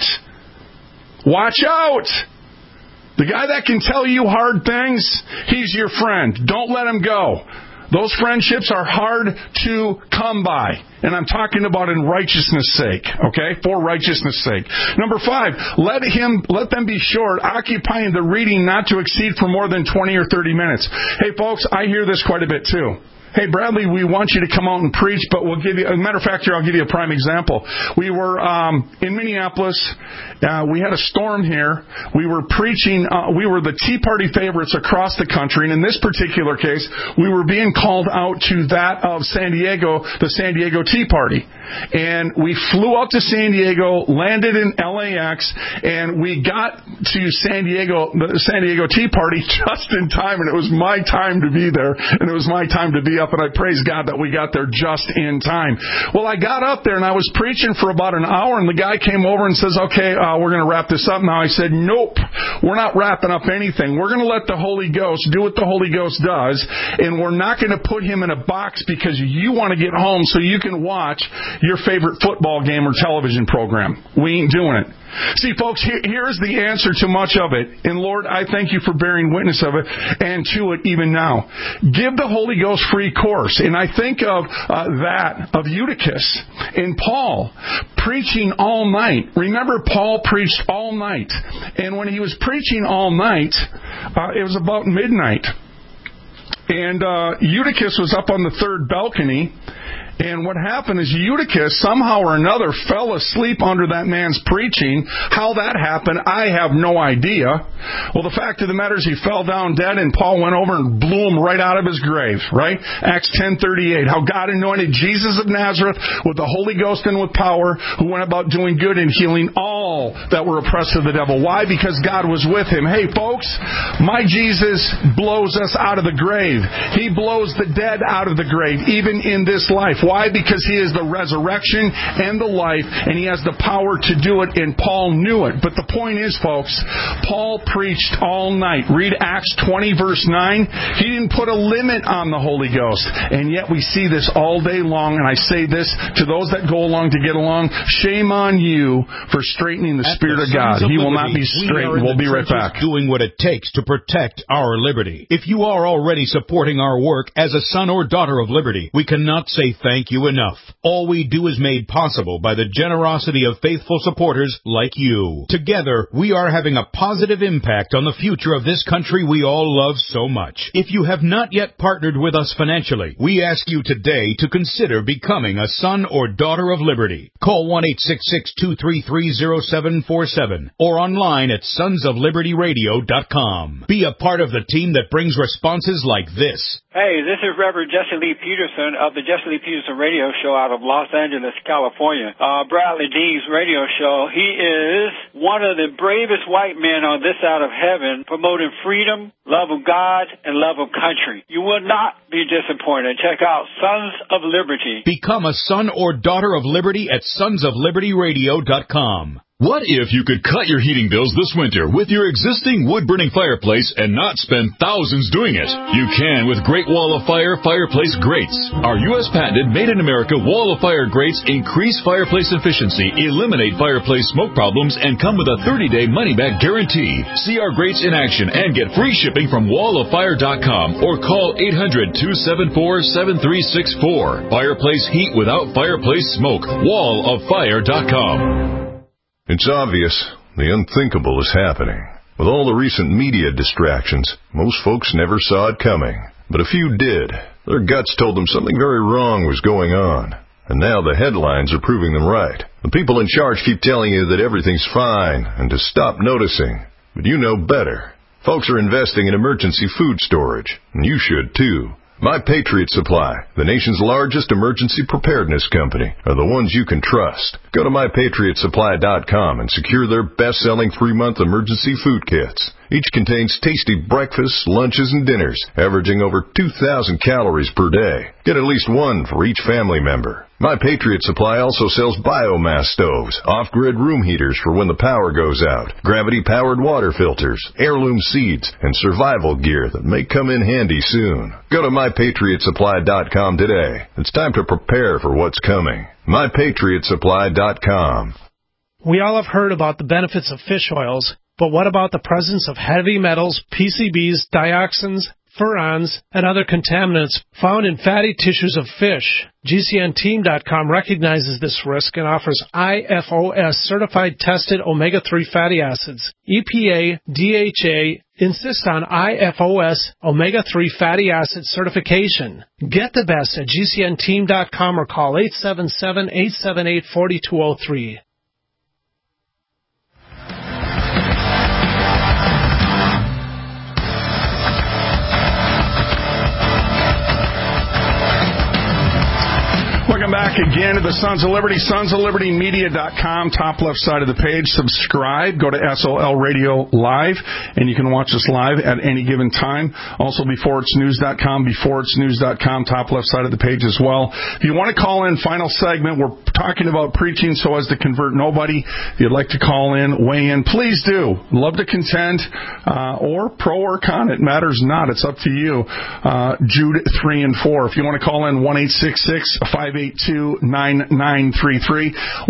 [SPEAKER 5] Watch out. The guy that can tell you hard things, he's your friend. Don't let him go. Those friendships are hard to come by. And I'm talking about in righteousness' sake. Okay? For righteousness' sake. Number 5, let them be short, occupying the reading not to exceed for more than 20 or 30 minutes. Hey, folks, I hear this quite a bit too. Hey, Bradley, we want you to come out and preach, but we'll give you, as a matter of fact, here, I'll give you a prime example. We were in Minneapolis. We had a storm here. We were preaching. We were the Tea Party favorites across the country, and in this particular case, we were being called out to that of San Diego, the San Diego Tea Party. And we flew out to San Diego, landed in LAX, and we got to San Diego, the San Diego Tea Party, just in time, and it was my time to be there, and it was my time to be up, and I praise God that we got there just in time. Well, I got up there, and I was preaching for about an hour, and the guy came over and says, okay, we're going to wrap this up now. I said, nope, we're not wrapping up anything. We're going to let the Holy Ghost do what the Holy Ghost does, and we're not going to put him in a box because you want to get home so you can watch your favorite football game or television program. We ain't doing it. See, folks, here's the answer to much of it. And Lord, I thank you for bearing witness of it and to it even now. Give the Holy Ghost free course. And I think of of Eutychus and Paul preaching all night. Remember, Paul preached all night. And when he was preaching all night, it was about midnight. And Eutychus was up on the third balcony. And what happened is Eutychus somehow or another fell asleep under that man's preaching. How that happened, I have no idea. Well, the fact of the matter is he fell down dead, and Paul went over and blew him right out of his grave, right? Acts 10:38. How God anointed Jesus of Nazareth with the Holy Ghost and with power, who went about doing good and healing all that were oppressed of the devil. Why? Because God was with him. Hey, folks, my Jesus blows us out of the grave. He blows the dead out of the grave, even in this life. Why? Because he is the resurrection and the life, and he has the power to do it, and Paul knew it. But the point is, folks, Paul preached all night. Read Acts 20, verse 9. He didn't put a limit on the Holy Ghost, and yet we see this all day long, and I say this to those that go along to get along, shame on you for straightening the Spirit of God. He will not be straightened. We'll be right back.
[SPEAKER 3] Doing what it takes to protect our liberty. If you are already supporting our work as a son or daughter of liberty, we cannot say thank you enough. All we do is made possible by the generosity of faithful supporters like you. Together, we are having a positive impact on the future of this country we all love so much. If you have not yet partnered with us financially, we ask you today to consider becoming a son or daughter of liberty. Call 1-866-233-0747 or online at sonsoflibertyradio.com. Be a part of the team that brings responses like this.
[SPEAKER 16] Hey, this is Reverend Jesse Lee Peterson of the Jesse Lee Peterson Radio Show out of Los Angeles, California. Bradley Dean's radio show. He is one of the bravest white men on this side of heaven, promoting freedom, love of God, and love of country. You will not be disappointed. Check out Sons of Liberty.
[SPEAKER 3] Become a son or daughter of liberty at sonsoflibertyradio.com.
[SPEAKER 4] What if you could cut your heating bills this winter with your existing wood-burning fireplace and not spend thousands doing it? You can with Great Wall of Fire fireplace grates. Our U.S. patented made-in-America Wall of Fire grates increase fireplace efficiency, eliminate fireplace smoke problems, and come with a 30-day money-back guarantee. See our grates in action and get free shipping from walloffire.com or call 800-274-7364. Fireplace heat without fireplace smoke. walloffire.com.
[SPEAKER 17] It's obvious the unthinkable is happening. With all the recent media distractions, most folks never saw it coming. But a few did. Their guts told them something very wrong was going on. And now the headlines are proving them right. The people in charge keep telling you that everything's fine and to stop noticing. But you know better. Folks are investing in emergency food storage, and you should too. My Patriot Supply, the nation's largest emergency preparedness company, are the ones you can trust. Go to MyPatriotSupply.com and secure their best-selling 3-month emergency food kits. Each contains tasty breakfasts, lunches, and dinners, averaging over 2,000 calories per day. Get at least one for each family member. My Patriot Supply also sells biomass stoves, off-grid room heaters for when the power goes out, gravity-powered water filters, heirloom seeds, and survival gear that may come in handy soon. Go to MyPatriotSupply.com today. It's time to prepare for what's coming. MyPatriotSupply.com.
[SPEAKER 18] We all have heard about the benefits of fish oils, but what about the presence of heavy metals, PCBs, dioxins, furans, and other contaminants found in fatty tissues of fish? GCNteam.com recognizes this risk and offers IFOS certified tested omega-3 fatty acids. EPA, DHA insist on IFOS omega-3 fatty acid certification. Get the best at GCNteam.com or call 877-878-4203.
[SPEAKER 5] Welcome back again to the Sons of Liberty, sonsoflibertymedia.com, top left side of the page. Subscribe, go to SOL Radio Live, and you can watch us live at any given time. Also, beforeitsnews.com, beforeitsnews.com, top left side of the page as well. If you want to call in, final segment, we're talking about preaching so as to convert nobody. If you'd like to call in, weigh in, please do. Love to contend, or pro or con, it matters not. It's up to you. Jude 3 and 4. If you want to call in, 1-866-582-9933,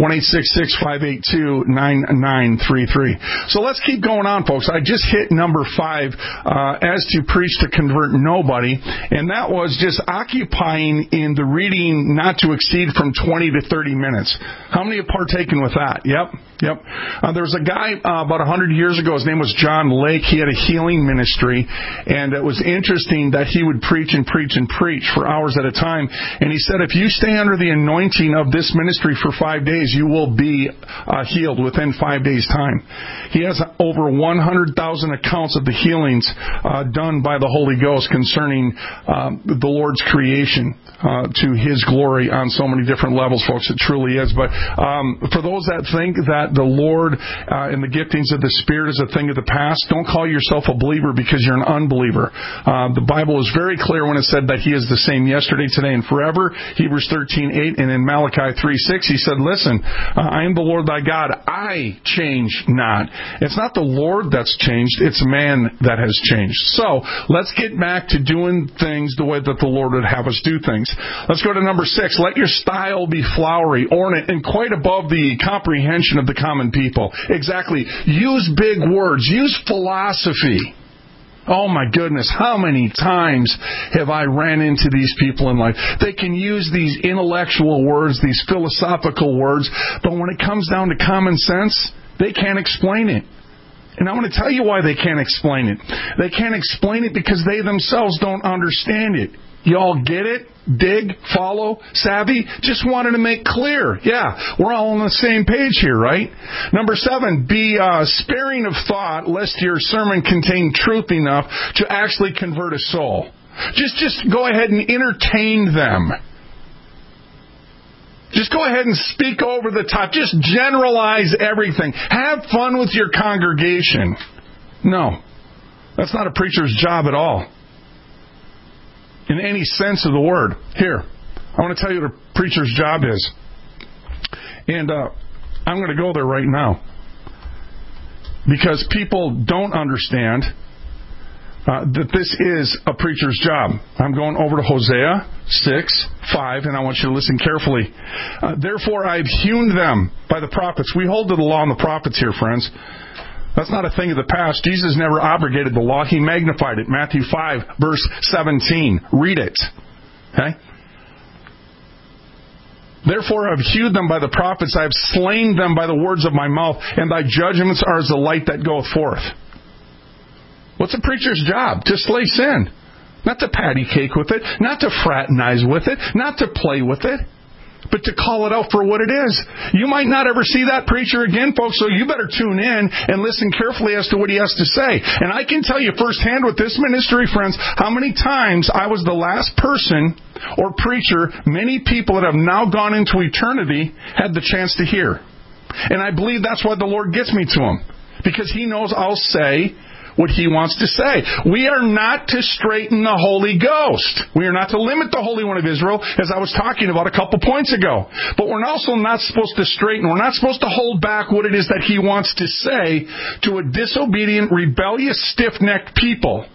[SPEAKER 5] 1-866-582-9933. So let's keep going on, folks. I just hit number 5, as to preach to convert nobody, and that was just occupying in the reading not to exceed from 20 to 30 minutes. How many have partaken with that? Yep. There was a guy about 100 years ago. His name was John Lake. He had a healing ministry, and it was interesting that he would preach and preach and preach for hours at a time. And he said, if you stay under the anointing of this ministry for 5 days, you will be healed within 5 days' time. He has over 100,000 accounts of the healings done by the Holy Ghost concerning the Lord's creation to His glory on so many different levels, folks. It truly is. But for those that think that that the Lord and the giftings of the Spirit is a thing of the past. Don't call yourself a believer because you're an unbeliever. The Bible is very clear when it said that He is the same yesterday, today, and forever. Hebrews 13:8, and in Malachi 3:6, He said, listen, I am the Lord thy God. I change not. It's not the Lord that's changed. It's man that has changed. So let's get back to doing things the way that the Lord would have us do things. Let's go to number 6. Let your style be flowery, ornate, and quite above the comprehension of the common people. Exactly. Use big words. Use philosophy. Oh my goodness, how many times have I ran into these people in life? They can use these intellectual words, these philosophical words, but when it comes down to common sense, they can't explain it. And I'm going to tell you why they can't explain it. They can't explain it because they themselves don't understand it. You all get it? Dig? Follow? Savvy? Just wanted to make clear. Yeah, we're all on the same page here, right? Number 7, be sparing of thought lest your sermon contain truth enough to actually convert a soul. Just go ahead and entertain them. Just go ahead and speak over the top. Just generalize everything. Have fun with your congregation. No, that's not a preacher's job at all. In any sense of the word. Here, I want to tell you what a preacher's job is. And I'm going to go there right now. Because people don't understand that this is a preacher's job. I'm going over to Hosea 6:5, and I want you to listen carefully. Therefore I've hewn them by the prophets. We hold to the law and the prophets here, friends. That's not a thing of the past. Jesus never abrogated the law. He magnified it. Matthew 5, verse 17. Read it. Okay? Therefore I have hewed them by the prophets. I have slain them by the words of my mouth, and thy judgments are as the light that goeth forth. What's a preacher's job? To slay sin. Not to patty cake with it. Not to fraternize with it. Not to play with it. But to call it out for what it is. You might not ever see that preacher again, folks, so you better tune in and listen carefully as to what he has to say. And I can tell you firsthand with this ministry, friends, how many times I was the last person or preacher many people that have now gone into eternity had the chance to hear. And I believe that's why the Lord gets me to them. Because He knows I'll say what He wants to say. We are not to straighten the Holy Ghost. We are not to limit the Holy One of Israel, as I was talking about a couple points ago. But we're also not supposed to straighten. We're not supposed to hold back what it is that He wants to say to a disobedient, rebellious, stiff-necked people.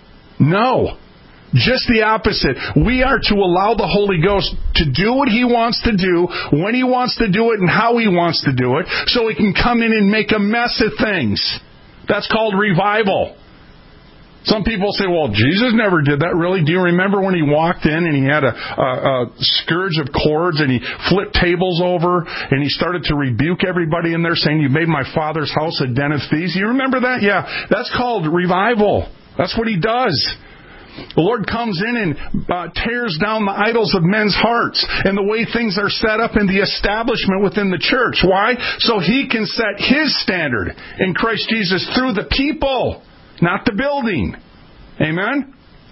[SPEAKER 5] No. Just the opposite. We are to allow the Holy Ghost to do what He wants to do, when He wants to do it, and how He wants to do it, so He can come in and make a mess of things. That's called revival. Some people say, well, Jesus never did that. Really? Do you remember when He walked in and He had a scourge of cords and He flipped tables over and He started to rebuke everybody in there saying, you made my Father's house a den of thieves? You remember that? Yeah. That's called revival. That's what He does. The Lord comes in and tears down the idols of men's hearts and the way things are set up in the establishment within the church. Why? So He can set His standard in Christ Jesus through the people, not the building. Amen?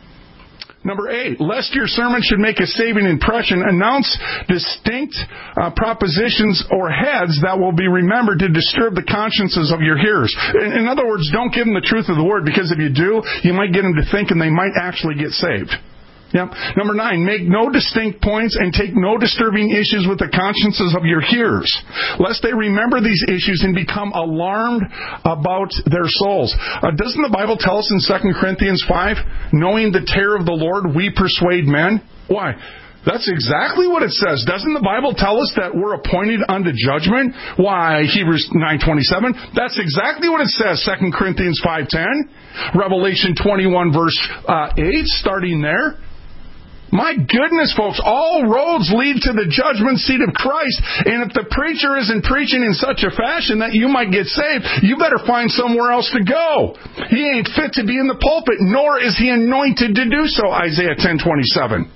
[SPEAKER 5] Number 8, lest your sermon should make a saving impression, announce distinct propositions or heads that will be remembered to disturb the consciences of your hearers. In other words, don't give them the truth of the word, because if you do, you might get them to think and they might actually get saved. Yep. Number 9, make no distinct points and take no disturbing issues with the consciences of your hearers, lest they remember these issues and become alarmed about their souls. Doesn't the Bible tell us in 2 Corinthians 5, knowing the terror of the Lord, we persuade men? Why? That's exactly what it says. Doesn't the Bible tell us that we're appointed unto judgment? Why, Hebrews 9:27. That's exactly what it says, 2 Corinthians 5:10. Revelation 21, verse 8, starting there. My goodness, folks, all roads lead to the judgment seat of Christ. And if the preacher isn't preaching in such a fashion that you might get saved, you better find somewhere else to go. He ain't fit to be in the pulpit, nor is he anointed to do so, Isaiah 10:27.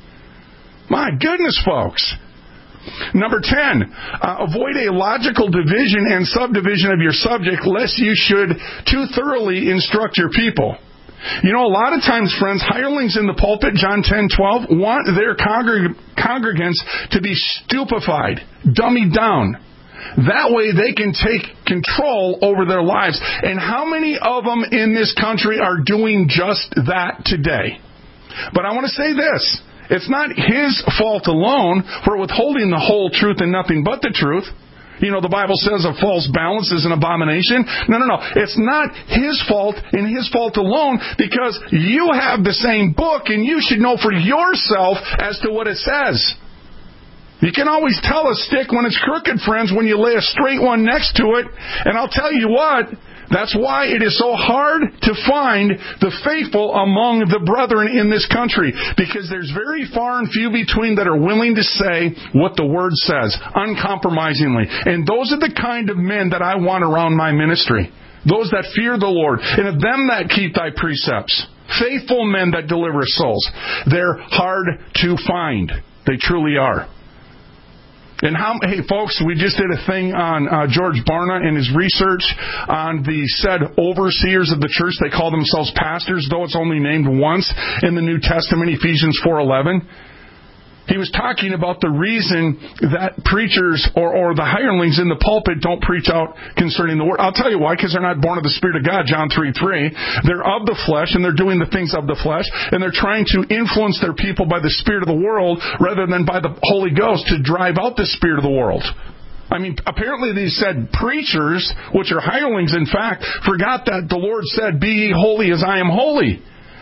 [SPEAKER 5] My goodness, folks. Number 10, avoid a logical division and subdivision of your subject, lest you should too thoroughly instruct your people. You know, a lot of times, friends, hirelings in the pulpit, John 10:12, want their congregants to be stupefied, dummied down. That way they can take control over their lives. And how many of them in this country are doing just that today? But I want to say this. It's not his fault alone for withholding the whole truth and nothing but the truth. You know, the Bible says a false balance is an abomination. No. It's not his fault and his fault alone, because you have the same book and you should know for yourself as to what it says. You can always tell a stick when it's crooked, friends, when you lay a straight one next to it. And I'll tell you what, that's why it is so hard to find the faithful among the brethren in this country, because there's very far and few between that are willing to say what the Word says, uncompromisingly. And those are the kind of men that I want around my ministry. Those that fear the Lord, and of them that keep thy precepts. Faithful men that deliver souls. They're hard to find. They truly are. And hey, folks, we just did a thing on George Barna and his research on the said overseers of the church. They call themselves pastors, though it's only named once in the New Testament, Ephesians 4:11. He was talking about the reason that preachers or the hirelings in the pulpit don't preach out concerning the Word. I'll tell you why, because they're not born of the Spirit of God, John 3:3. They're of the flesh, and they're doing the things of the flesh, and they're trying to influence their people by the spirit of the world rather than by the Holy Ghost to drive out the spirit of the world. I mean, apparently these said preachers, which are hirelings, in fact, forgot that the Lord said, "Be ye holy as I am holy."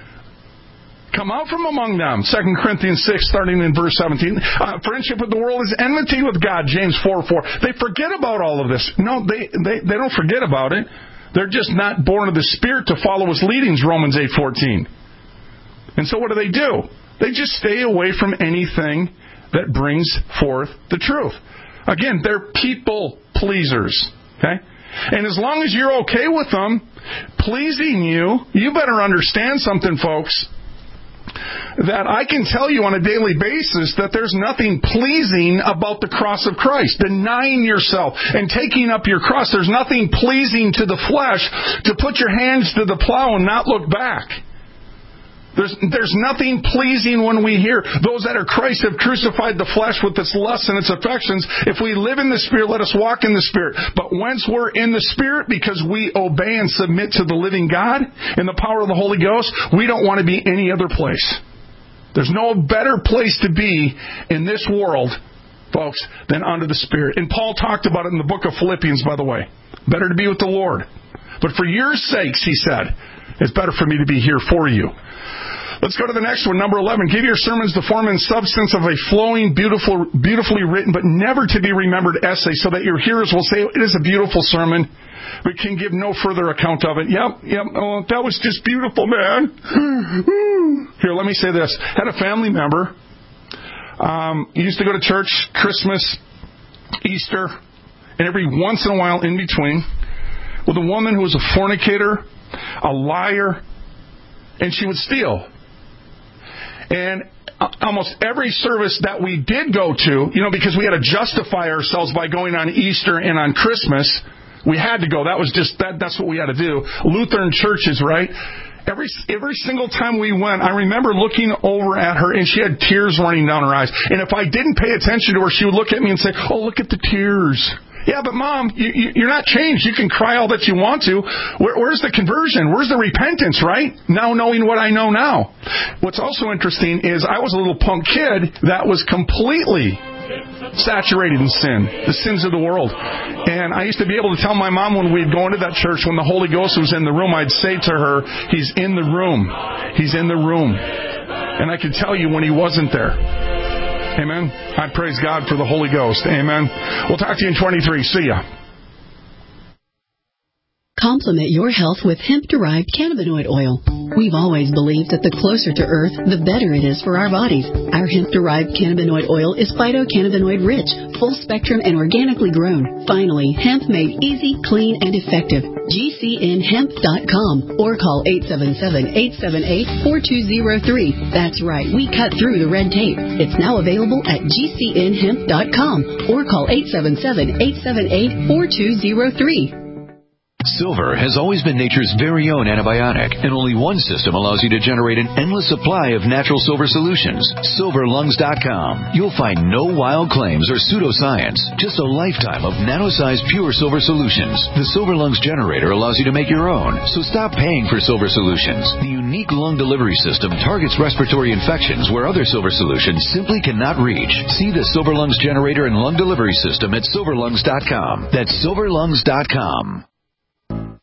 [SPEAKER 5] Come out from among them. 2 Corinthians 6, starting in verse 17. Friendship with the world is enmity with God. James 4:4. They forget about all of this. No, they don't forget about it. They're just not born of the Spirit to follow His leadings. Romans 8:14. And so what do? They just stay away from anything that brings forth the truth. Again, they're people pleasers. Okay? And as long as you're okay with them pleasing you, you better understand something, folks. That I can tell you on a daily basis that there's nothing pleasing about the cross of Christ. Denying yourself and taking up your cross. There's nothing pleasing to the flesh to put your hands to the plow and not look back. There's nothing pleasing when we hear those that are Christ have crucified the flesh with its lusts and its affections. If we live in the Spirit, let us walk in the Spirit. But once we're in the Spirit, because we obey and submit to the living God in the power of the Holy Ghost, we don't want to be any other place. There's no better place to be in this world, folks, than under the Spirit. And Paul talked about it in the book of Philippians, by the way. Better to be with the Lord. But for your sakes, he said, it's better for me to be here for you. Let's go to the next one, number 11. Give your sermons the form and substance of a flowing, beautifully written, but never to be remembered essay, so that your hearers will say, it is a beautiful sermon, but can give no further account of it. Yep. Oh, that was just beautiful, man. Here, let me say this. Had a family member, used to go to church Christmas, Easter, and every once in a while in between, with a woman who was a fornicator, a liar, and she would steal. And almost every service that we did go to, because we had to justify ourselves by going on Easter and on Christmas, we had to go. That was just, that's what we had to do. Lutheran churches, right? Every single time we went, I remember looking over at her, and she had tears running down her eyes. And if I didn't pay attention to her, she would look at me and say, oh, look at the tears. Yeah, but Mom, you're not changed. You can cry all that you want to. Where's the conversion? Where's the repentance, right? Now knowing what I know now. What's also interesting is I was a little punk kid that was completely saturated in sin, the sins of the world. And I used to be able to tell my mom when we'd go into that church, when the Holy Ghost was in the room, I'd say to her, He's in the room. He's in the room. And I could tell you when He wasn't there. Amen. I praise God for the Holy Ghost. Amen. We'll talk to you in 23. See ya.
[SPEAKER 13] Complement your health with hemp-derived cannabinoid oil. We've always believed that the closer to Earth, the better it is for our bodies. Our hemp-derived cannabinoid oil is phytocannabinoid-rich, full-spectrum, and organically grown. Finally, hemp made easy, clean, and effective. GCNhemp.com or call 877-878-4203. That's right, we cut through the red tape. It's now available at GCNhemp.com or call 877-878-4203.
[SPEAKER 19] Silver has always been nature's very own antibiotic, and only one system allows you to generate an endless supply of natural silver solutions. SilverLungs.com. You'll find no wild claims or pseudoscience, just a lifetime of nano-sized pure silver solutions. The Silver Lungs generator allows you to make your own, so stop paying for silver solutions. The unique lung delivery system targets respiratory infections where other silver solutions simply cannot reach. See the Silver Lungs generator and lung delivery system at SilverLungs.com. That's SilverLungs.com.